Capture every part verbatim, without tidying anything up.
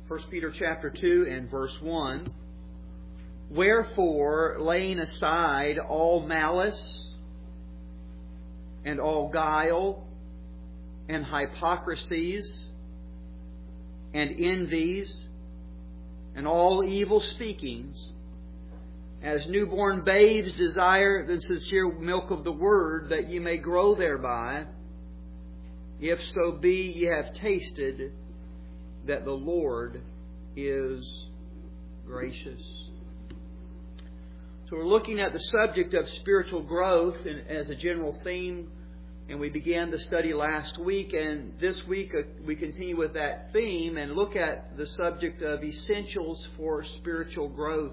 First Peter chapter two and verse one. Wherefore, laying aside all malice and all guile and hypocrisies and envies and all evil speakings, as newborn babes desire the sincere milk of the Word, that ye may grow thereby, if so be ye have tasted that the Lord is gracious. So we're looking at the subject of spiritual growth as a general theme, and we began the study last week, and this week we continue with that theme and look at the subject of essentials for spiritual growth.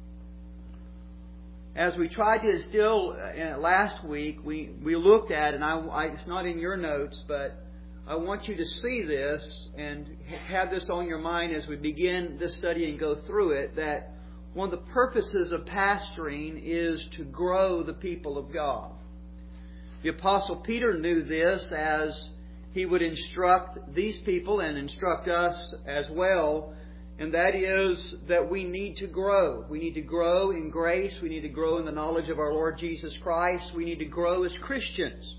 As we tried to distill uh, last week, we, we looked at, and I, I, it's not in your notes, but I want you to see this and have this on your mind as we begin this study and go through it, that one of the purposes of pastoring is to grow the people of God. The Apostle Peter knew this as he would instruct these people and instruct us as well, and that is that we need to grow. We need to grow in grace. We need to grow in the knowledge of our Lord Jesus Christ. We need to grow as Christians.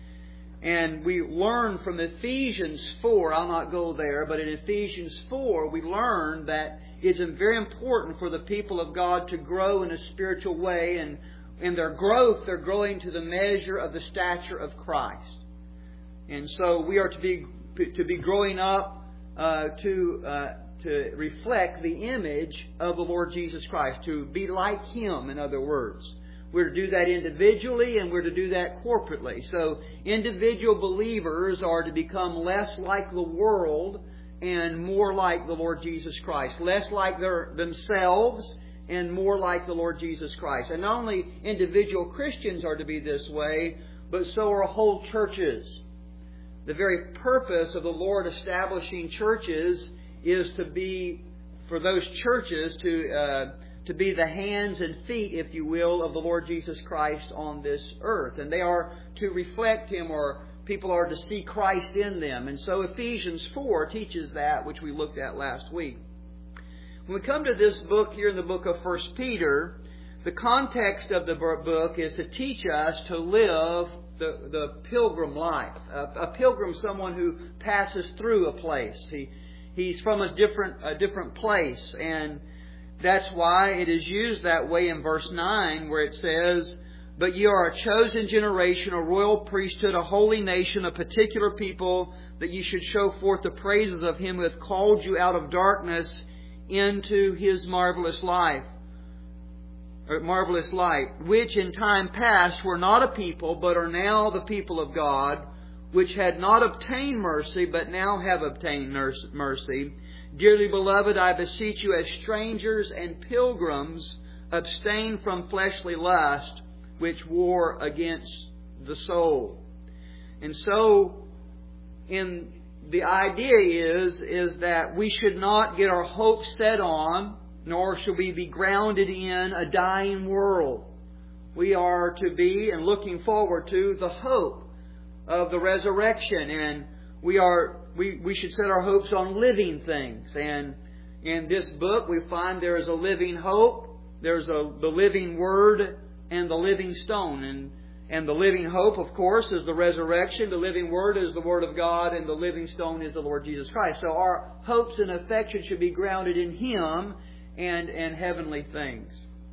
And we learn from Ephesians four, I'll not go there, but in Ephesians four we learn that it's very important for the people of God to grow in a spiritual way, and in their growth they're growing to the measure of the stature of Christ. And so we are to be to be growing up uh, to uh, to reflect the image of the Lord Jesus Christ, to be like Him, in other words. We're to do that individually and we're to do that corporately. So individual believers are to become less like the world and more like the Lord Jesus Christ. Less like their, themselves and more like the Lord Jesus Christ. And not only individual Christians are to be this way, but so are whole churches. The very purpose of the Lord establishing churches is to be, for those churches to uh, to be the hands and feet, if you will, of the Lord Jesus Christ on this earth. And they are to reflect Him, or people are to see Christ in them. And so Ephesians four teaches that, which we looked at last week. When we come to this book here in the book of First Peter, the context of the book is to teach us to live the, the pilgrim life. A, a pilgrim, someone who passes through a place. He He's from a different a different place, and that's why it is used that way in verse nine, where it says, "But ye are a chosen generation, a royal priesthood, a holy nation, a particular people, that ye should show forth the praises of Him who hath called you out of darkness into His marvelous life, or marvelous light, which in time past were not a people, but are now the people of God, which had not obtained mercy, but now have obtained mercy. Dearly beloved, I beseech you as strangers and pilgrims, abstain from fleshly lust, which war against the soul." And so, in the idea is, is that we should not get our hopes set on, nor should we be grounded in a dying world. We are to be, and looking forward to, the hope of the resurrection, and we are we, we should set our hopes on living things. And in this book we find there is a living hope, there's a the living Word and the living stone. And and the living hope, of course, is the resurrection, the living Word is the Word of God, and the living stone is the Lord Jesus Christ. So our hopes and affections should be grounded in Him and, and heavenly things.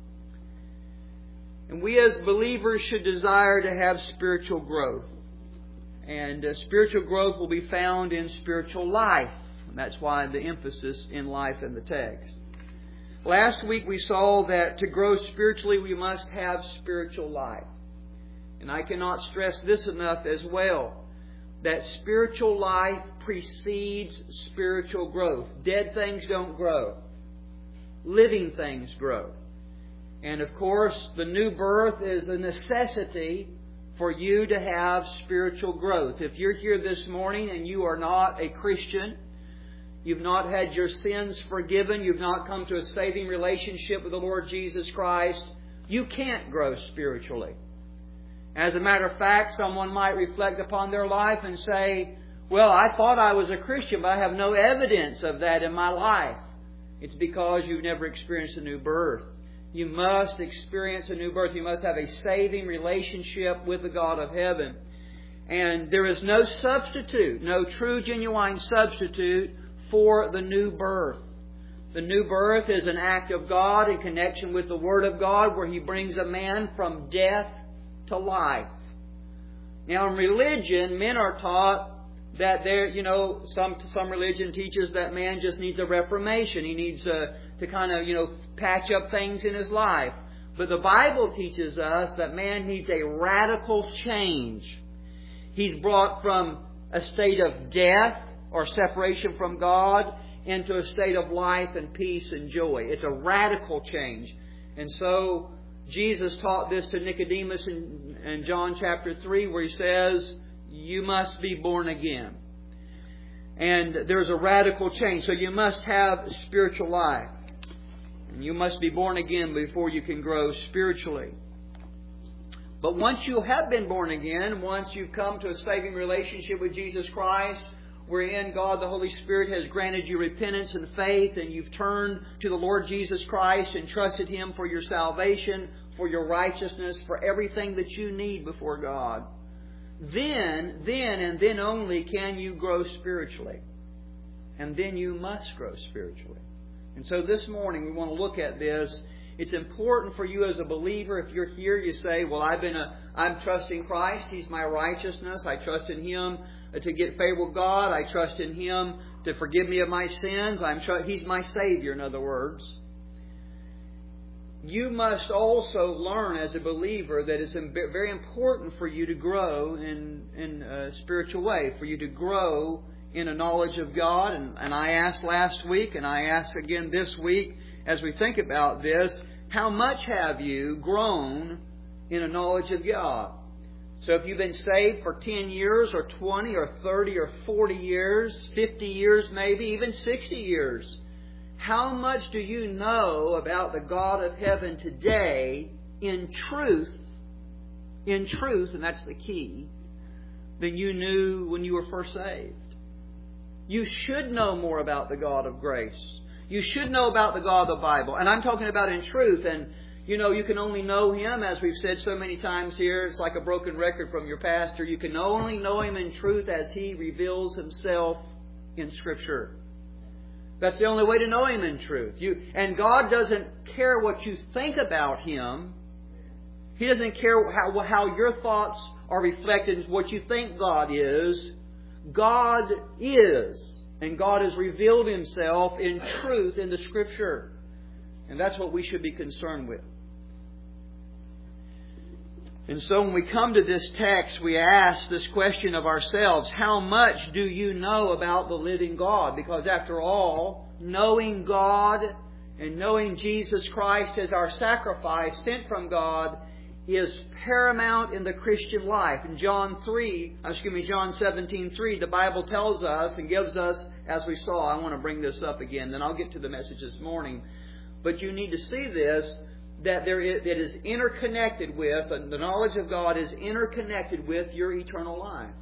And we as believers should desire to have spiritual growth. And uh, spiritual growth will be found in spiritual life. And that's why the emphasis in life in the text. Last week we saw that to grow spiritually we must have spiritual life. And I cannot stress this enough as well, that spiritual life precedes spiritual growth. Dead things don't grow. Living things grow. And of course, the new birth is a necessity for you to have spiritual growth. If you're here this morning and you are not a Christian, you've not had your sins forgiven, you've not come to a saving relationship with the Lord Jesus Christ, you can't grow spiritually. As a matter of fact, someone might reflect upon their life and say, Well, I thought I was a Christian, but I have no evidence of that in my life. It's because you've never experienced a new birth. You must experience a new birth. You must have a saving relationship with the God of heaven. And there is no substitute, no true, genuine substitute for the new birth. The new birth is an act of God in connection with the Word of God, where He brings a man from death to life. Now, in religion, men are taught that there, you know, some some religion teaches that man just needs a reformation. He needs a, to kind of, you know, patch up things in his life. But the Bible teaches us that man needs a radical change. He's brought from a state of death or separation from God into a state of life and peace and joy. It's a radical change. And so Jesus taught this to Nicodemus in, in John chapter three, where He says, you must be born again. And there's a radical change. So you must have spiritual life. And you must be born again before you can grow spiritually. But once you have been born again, once you've come to a saving relationship with Jesus Christ, wherein God the Holy Spirit has granted you repentance and faith, and you've turned to the Lord Jesus Christ and trusted Him for your salvation, for your righteousness, for everything that you need before God, then, then and then only can you grow spiritually. And then you must grow spiritually. And so this morning we want to look at this. It's important for you as a believer. If you're here, you say, well, I've been a, I'm trusting Christ. He's my righteousness. I trust in Him to get favor with God. I trust in Him to forgive me of my sins. I'm tr- He's my Savior, in other words. You must also learn as a believer that it's very important for you to grow in, in a spiritual way, for you to grow in a knowledge of God. And, and I asked last week, and I ask again this week, as we think about this, how much have you grown in a knowledge of God? So if you've been saved for ten years or twenty or thirty or forty years, fifty years maybe, even sixty years, how much do you know about the God of heaven today in truth, in truth, and that's the key, than you knew when you were first saved? You should know more about the God of grace. You should know about the God of the Bible. And I'm talking about in truth. And, you know, you can only know Him, as we've said so many times here. It's like a broken record from your pastor. You can only know Him in truth as He reveals Himself in Scripture. That's the only way to know Him in truth. You, and God doesn't care what you think about Him. He doesn't care how, how your thoughts are reflected in what you think God is. God is. And God has revealed Himself in truth in the Scripture. And that's what we should be concerned with. And so when we come to this text, we ask this question of ourselves: how much do you know about the living God? Because after all, knowing God and knowing Jesus Christ as our sacrifice sent from God is paramount in the Christian life. In John three, excuse me, John seventeen three, the Bible tells us and gives us, as we saw, I want to bring this up again, then I'll get to the message this morning. But you need to see this, that there is, it is interconnected with, and the knowledge of God is interconnected with your eternal life.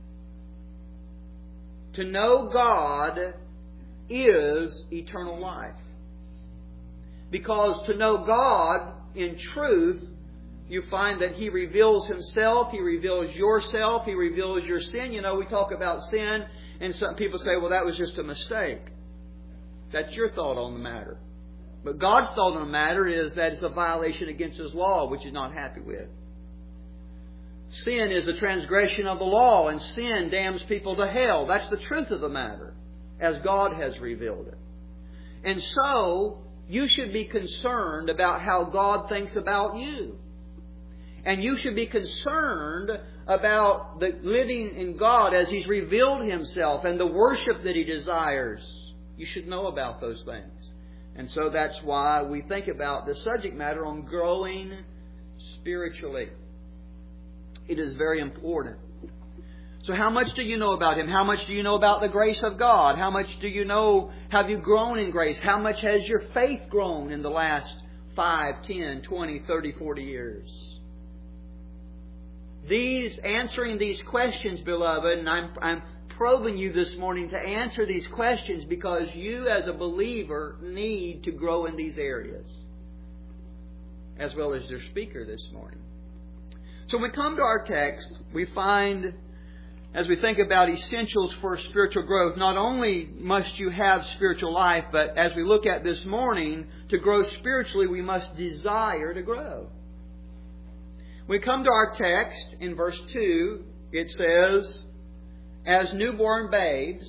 To know God is eternal life. Because to know God in truth, you find that He reveals Himself, He reveals yourself, He reveals your sin. You know, we talk about sin, and some people say, well, that was just a mistake. That's your thought on the matter. But God's thought on the matter is that it's a violation against His law, which He's not happy with. Sin is a transgression of the law, and sin damns people to hell. That's the truth of the matter, as God has revealed it. And so, you should be concerned about how God thinks about you. And you should be concerned about the living in God as He's revealed Himself and the worship that He desires. You should know about those things. And so that's why we think about the subject matter on growing spiritually. It is very important. So how much do you know about Him? How much do you know about the grace of God? How much do you know, have you grown in grace? How much has your faith grown in the last five, ten, twenty, thirty, forty years? These, answering these questions, beloved, and I'm, I'm probing you this morning to answer these questions because you as a believer need to grow in these areas, as well as your speaker this morning. So when we come to our text, we find, as we think about essentials for spiritual growth, not only must you have spiritual life, but as we look at this morning, to grow spiritually, we must desire to grow. We come to our text in verse two. It says, as newborn babes,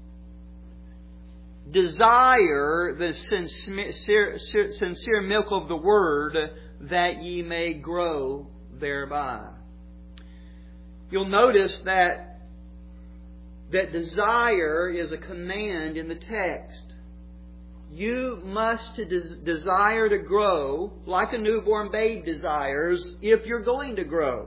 desire the sincere, sincere milk of the Word, that ye may grow thereby. You'll notice that that desire is a command in the text. You must des- desire to grow like a newborn babe desires if you're going to grow.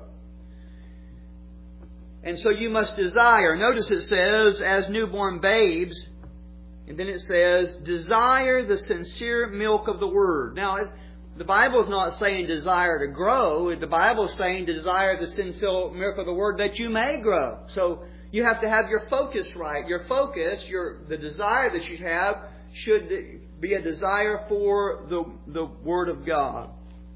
And so you must desire. Notice it says, as newborn babes, and then it says, desire the sincere milk of the Word. Now, the Bible is not saying desire to grow. The Bible is saying desire the sincere milk of the Word that you may grow. So you have to have your focus right. Your focus, your the desire that you have, should be a desire for the, the Word of God.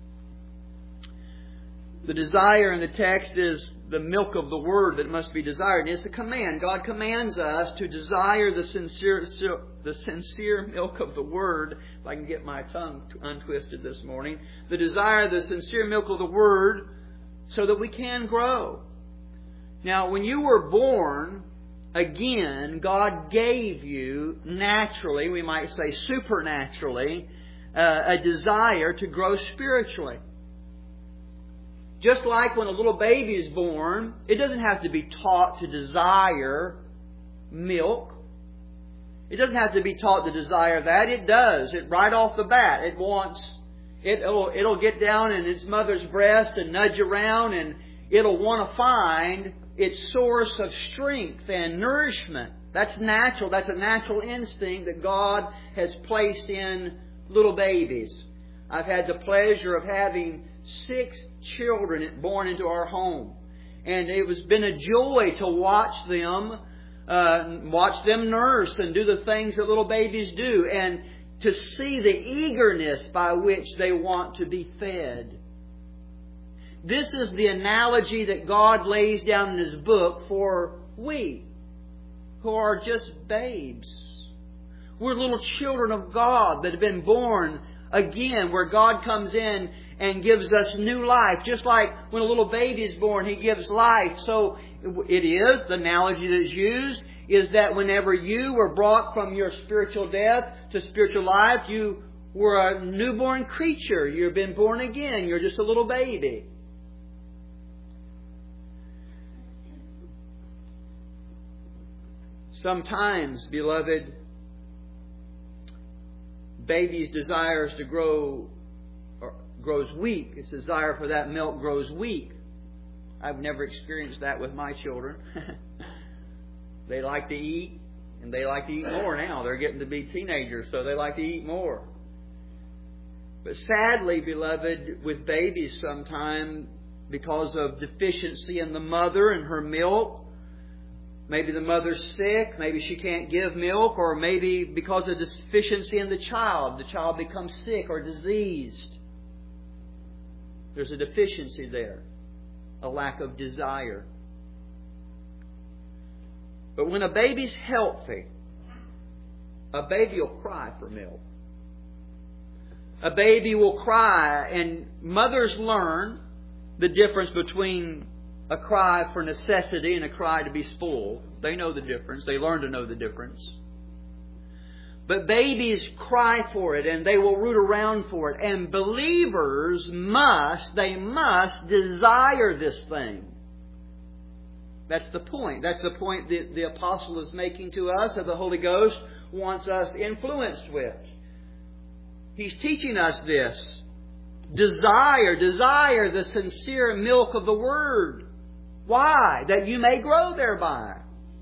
The desire in the text is the milk of the Word that must be desired. And it's a command. God commands us to desire the sincere, the sincere milk of the Word. If I can get my tongue untwisted this morning. The desire the sincere milk of the Word so that we can grow. Now, when you were born, again, God gave you naturally, we might say supernaturally, uh, a desire to grow spiritually. Just like when a little baby is born, it doesn't have to be taught to desire milk. It doesn't have to be taught to desire that. It does. It right off the bat. It wants, it, it'll, it'll get down in its mother's breast and nudge around, and it'll want to find its source of strength and nourishment. That's natural. That's a natural instinct that God has placed in little babies. I've had the pleasure of having six children born into our home. And it has been a joy to watch them, uh, watch them nurse and do the things that little babies do. And to see the eagerness by which they want to be fed. This is the analogy that God lays down in His book for we, who are just babes. We're little children of God that have been born again, where God comes in and gives us new life. Just like when a little baby is born, He gives life. So it is, the analogy that is used, is that whenever you were brought from your spiritual death to spiritual life, you were a newborn creature. You've been born again. You're just a little baby. Sometimes, beloved, baby's desires to grow or grows weak. Its desire for that milk grows weak. I've never experienced that with my children. They like to eat, and they like to eat more now. They're getting to be teenagers, so they like to eat more. But sadly, beloved, with babies sometimes, because of deficiency in the mother and her milk, maybe the mother's sick, maybe she can't give milk, or maybe because of deficiency in the child, the child becomes sick or diseased. There's a deficiency there, a lack of desire. But when a baby's healthy, a baby will cry for milk. A baby will cry, and mothers learn the difference between a cry for necessity and a cry to be spoiled. They know the difference. They learn to know the difference. But babies cry for it, and they will root around for it. And believers must, they must desire this thing. That's the point. That's the point that the apostle is making to us, that the Holy Ghost wants us influenced with. He's teaching us this. Desire, desire the sincere milk of the Word. Why? That you may grow thereby.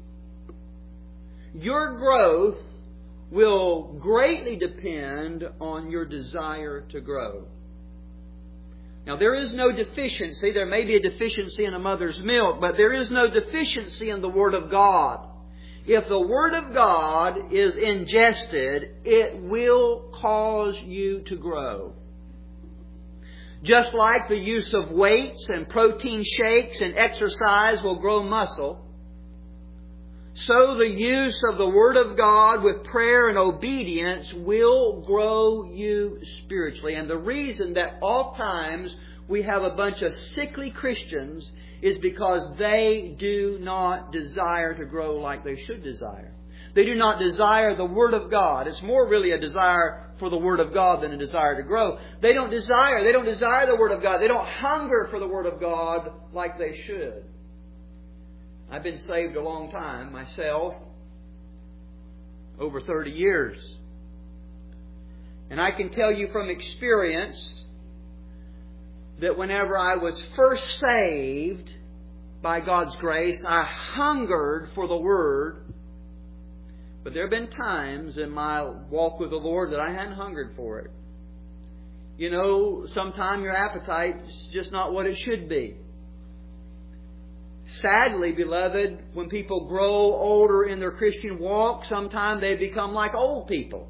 Your growth will greatly depend on your desire to grow. Now, there is no deficiency. There may be a deficiency in a mother's milk, but there is no deficiency in the Word of God. If the Word of God is ingested, it will cause you to grow. Just like the use of weights and protein shakes and exercise will grow muscle, so the use of the Word of God with prayer and obedience will grow you spiritually. And the reason that oftentimes we have a bunch of sickly Christians is because they do not desire to grow like they should desire. They do not desire the Word of God. It's more really a desire for the Word of God than a desire to grow. They don't desire. They don't desire the Word of God. They don't hunger for the Word of God like they should. I've been saved a long time myself, over thirty years. And I can tell you from experience that whenever I was first saved by God's grace, I hungered for the Word. But there have been times in my walk with the Lord that I hadn't hungered for it. You know, sometimes your appetite is just not what it should be. Sadly, beloved, when people grow older in their Christian walk, sometimes they become like old people.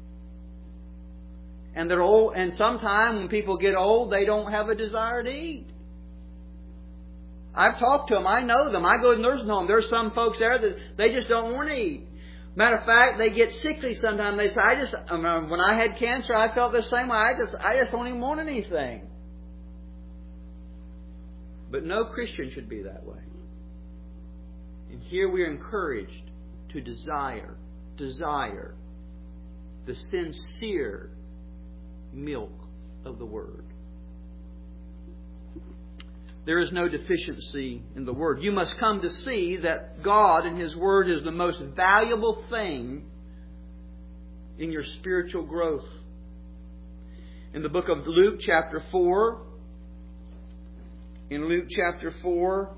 And they're old, and sometimes when people get old, they don't have a desire to eat. I've talked to them. I know them. I go to the nursing home. There's some folks there that they just don't want to eat. Matter of fact, they get sickly sometimes. They say, "I just I mean, when I had cancer, I felt the same way. I just I just don't even want anything." But no Christian should be that way. And here we are encouraged to desire, desire the sincere milk of the Word. There is no deficiency in the Word. You must come to see that God and His Word is the most valuable thing in your spiritual growth. In the book of Luke chapter four, in Luke chapter four,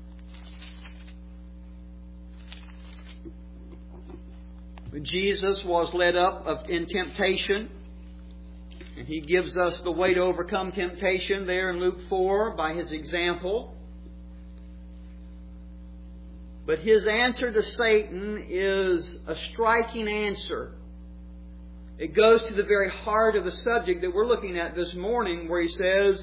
Jesus was led up of, in temptation. And He gives us the way to overcome temptation there in Luke four by His example. But His answer to Satan is a striking answer. It goes to the very heart of the subject that we're looking at this morning, where He says,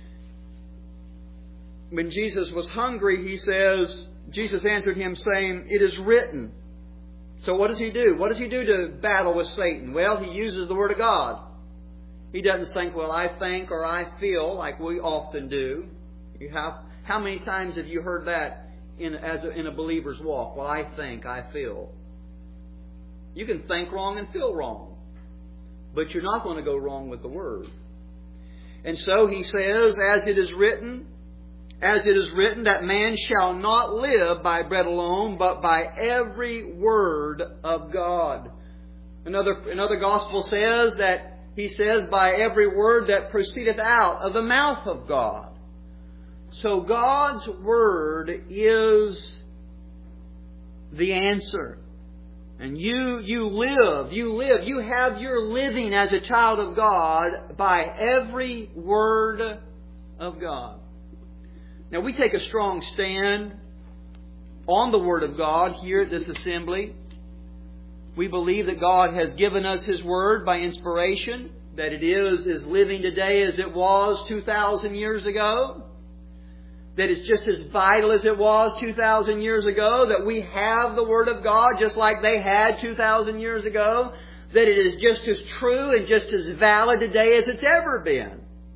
when Jesus was hungry, He says, Jesus answered Him saying, "It is written." So what does He do? What does He do to battle with Satan? Well, He uses the Word of God. He doesn't think, well, I think or I feel, like we often do. You have, how many times have you heard that in, as a, in a believer's walk? Well, I think, I feel. You can think wrong and feel wrong. But you're not going to go wrong with the Word. And so He says, as it is written, as it is written, that man shall not live by bread alone, but by every word of God. Another, another gospel says that He says, by every word that proceedeth out of the mouth of God. So God's Word is the answer. And you, you live, you live, you have your living as a child of God by every word of God. Now we take a strong stand on the Word of God here at this assembly. We believe that God has given us His Word by inspiration, that it is as living today as it was two thousand years ago, that it's just as vital as it was two thousand years ago, that we have the Word of God just like they had two thousand years ago, that it is just as true and just as valid today as it's ever been.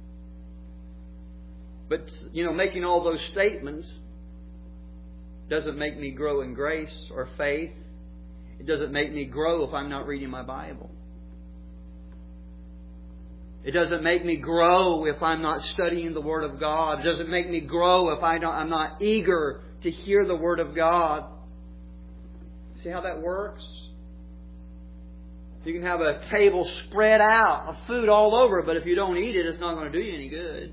But, you know, making all those statements doesn't make me grow in grace or faith. It doesn't make me grow if I'm not reading my Bible. It doesn't make me grow if I'm not studying the Word of God. It doesn't make me grow if I don't, I'm not eager to hear the Word of God. See how that works? You can have a table spread out of food all over, but if you don't eat it, it's not going to do you any good.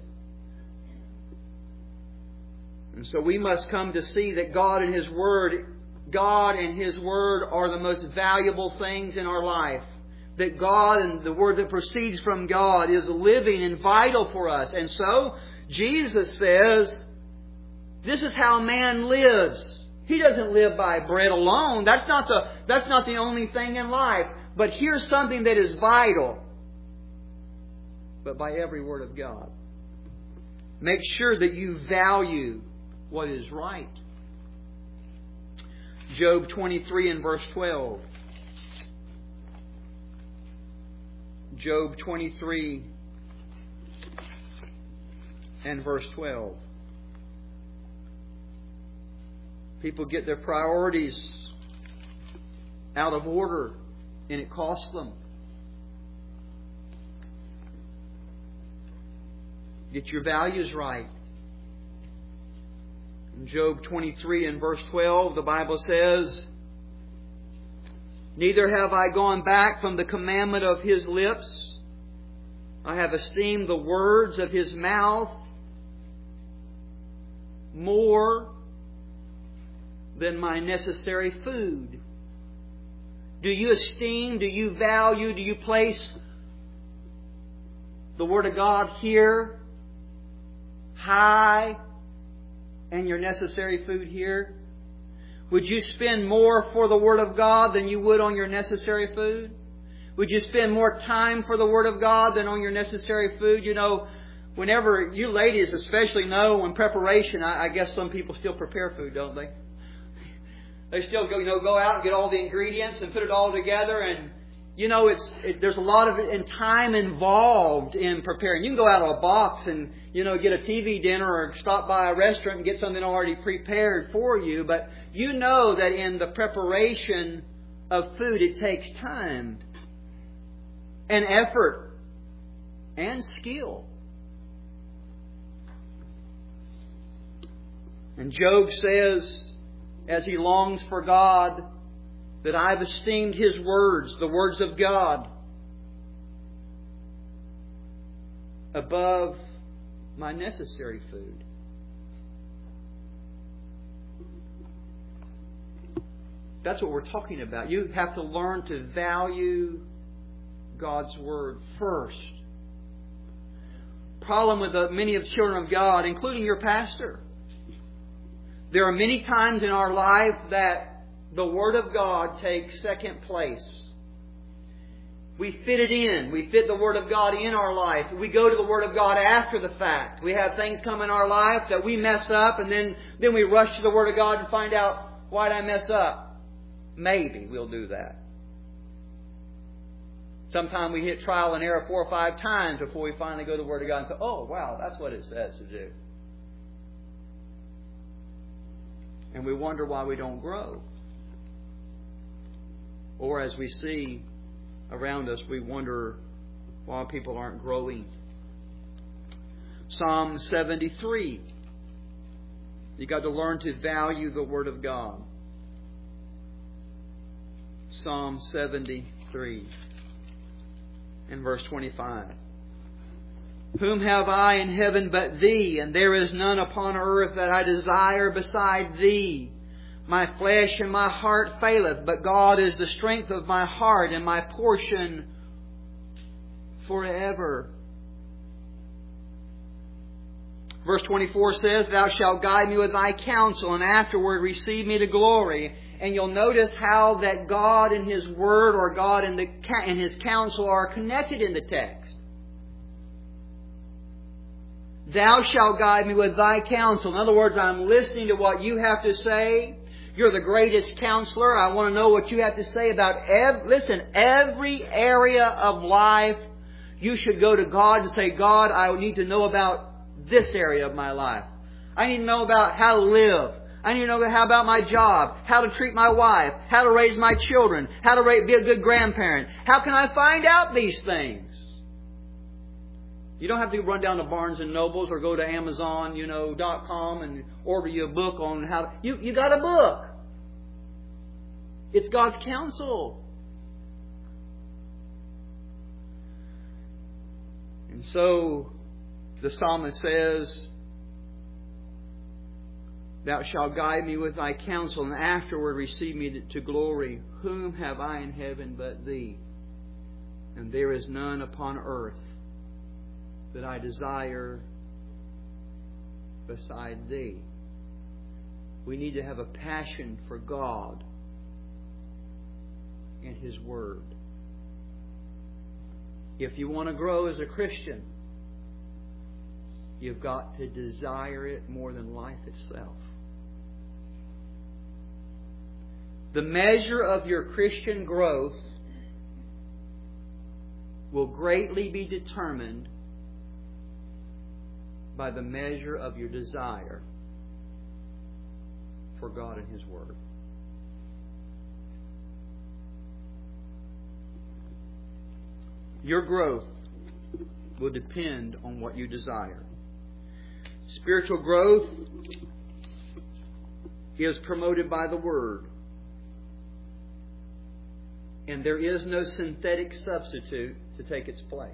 And so we must come to see that God and His Word, God and His Word are the most valuable things in our life. That God and the Word that proceeds from God is living and vital for us. And so, Jesus says, this is how man lives. He doesn't live by bread alone. That's not the, that's not the only thing in life. But here's something that is vital. But by every word of God. Make sure that you value what is right. Job twenty-three and verse twelve. Job twenty-three and verse twelve. People get their priorities out of order, and it costs them. Get your values right. In Job twenty-three and verse twelve, the Bible says, "Neither have I gone back from the commandment of His lips. I have esteemed the words of His mouth more than my necessary food." Do you esteem, do you value, do you place the Word of God here high and your necessary food here? Would you spend more for the Word of God than you would on your necessary food? Would you spend more time for the Word of God than on your necessary food? You know, whenever you ladies especially know in preparation, I, I guess some people still prepare food, don't they? They still go, you know, go out and get all the ingredients and put it all together, and you know, it's it, there's a lot of in time involved in preparing. You can go out of a box and you know get a T V dinner or stop by a restaurant and get something already prepared for you, but you know that in the preparation of food it takes time and effort and skill. And Job says, as he longs for God, that I've esteemed His words, the words of God, above my necessary food. That's what we're talking about. You have to learn to value God's Word first. Problem with the, many of the children of God, including your pastor. There are many times in our life that the Word of God takes second place. We fit it in. We fit the Word of God in our life. We go to the Word of God after the fact. We have things come in our life that we mess up, and then, then we rush to the Word of God and find out, why did I mess up? Maybe we'll do that. Sometimes we hit trial and error four or five times before we finally go to the Word of God and say, oh, wow, that's what it says to do. And we wonder why we don't grow. Or as we see around us, we wonder why people aren't growing. Psalm seventy-three. You've got to learn to value the Word of God. Psalm seventy-three and verse twenty-five. Whom have I in heaven but Thee? And there is none upon earth that I desire beside Thee. My flesh and my heart faileth, but God is the strength of my heart and my portion forever. Verse twenty-four says, Thou shalt guide me with Thy counsel, and afterward receive me to glory. And you'll notice how that God and His Word, or God and, the, and His counsel, are connected in the text. Thou shalt guide me with Thy counsel. In other words, I'm listening to what You have to say. You're the greatest counselor. I want to know what You have to say about, ev- listen, every area of life. You should go to God and say, God, I need to know about this area of my life. I need to know about how to live. I need to know how about my job, how to treat my wife, how to raise my children, how to be a good grandparent. How can I find out these things? You don't have to run down to Barnes and Nobles or go to Amazon, you know, dot com and order you a book on how to, you you got a book. It's God's counsel. And so the psalmist says, Thou shalt guide me with Thy counsel, and afterward receive me to, to glory. Whom have I in heaven but Thee? And there is none upon earth that I desire beside Thee. We need to have a passion for God and His Word. If you want to grow as a Christian, you've got to desire it more than life itself. The measure of your Christian growth will greatly be determined by the measure of your desire for God and His Word. Your growth will depend on what you desire. Spiritual growth is promoted by the Word. And there is no synthetic substitute to take its place.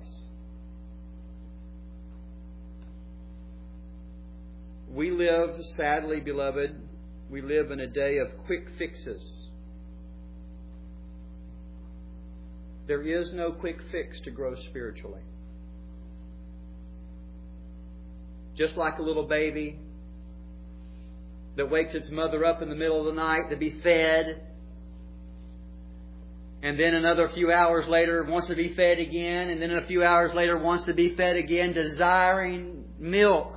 We live, sadly, beloved, we live in a day of quick fixes. There is no quick fix to grow spiritually. Just like a little baby that wakes its mother up in the middle of the night to be fed, and then another few hours later wants to be fed again, and then a few hours later wants to be fed again, desiring milk.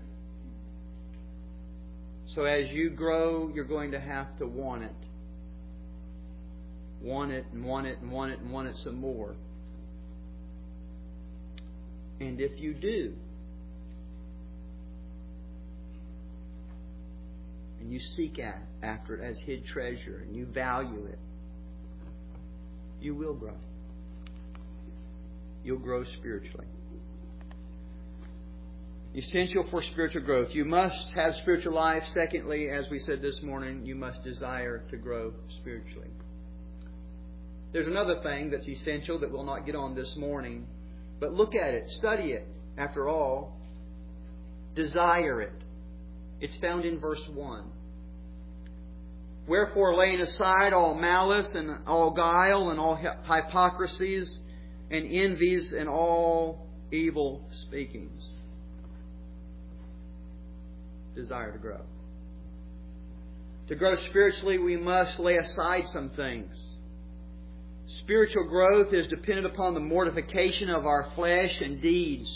So as you grow, you're going to have to want it. Want it and want it and want it and want it some more. And if you do, and you seek after it as hid treasure, and you value it, you will grow. You'll grow spiritually. Essential for spiritual growth. You must have spiritual life. Secondly, as we said this morning, you must desire to grow spiritually. There's another thing that's essential that we'll not get on this morning. But look at it. Study it. After all, desire it. It's found in verse one. Wherefore, laying aside all malice and all guile and all hypocrisies and envies and all evil speakings. Desire to grow. To grow spiritually, we must lay aside some things. Spiritual growth is dependent upon the mortification of our flesh and deeds.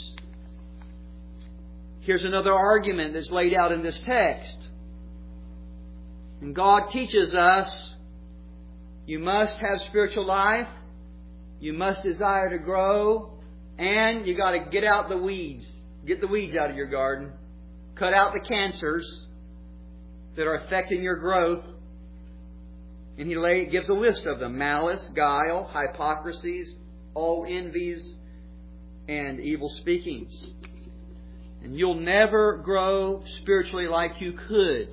Here's another argument that's laid out in this text. And God teaches us, you must have spiritual life, you must desire to grow, and you got to get out the weeds. Get the weeds out of your garden. Cut out the cancers that are affecting your growth. And He lay, gives a list of them. Malice, guile, hypocrisies, all envies, and evil speakings. And you'll never grow spiritually like you could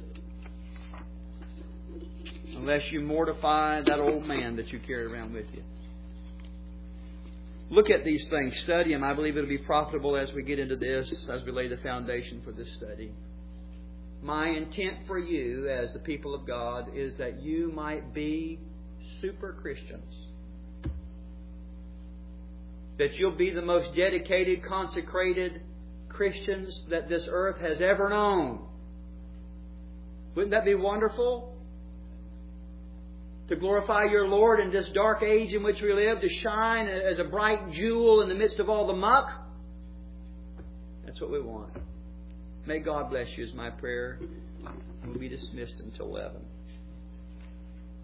unless you mortify that old man that you carry around with you. Look at these things. Study them. I believe it'll be profitable as we get into this, as we lay the foundation for this study. My intent for you as the people of God is that you might be super Christians. That you'll be the most dedicated, consecrated Christians that this earth has ever known. Wouldn't that be wonderful? To glorify your Lord in this dark age in which we live, to shine as a bright jewel in the midst of all the muck. That's what we want. May God bless you is my prayer. We'll be dismissed until eleven.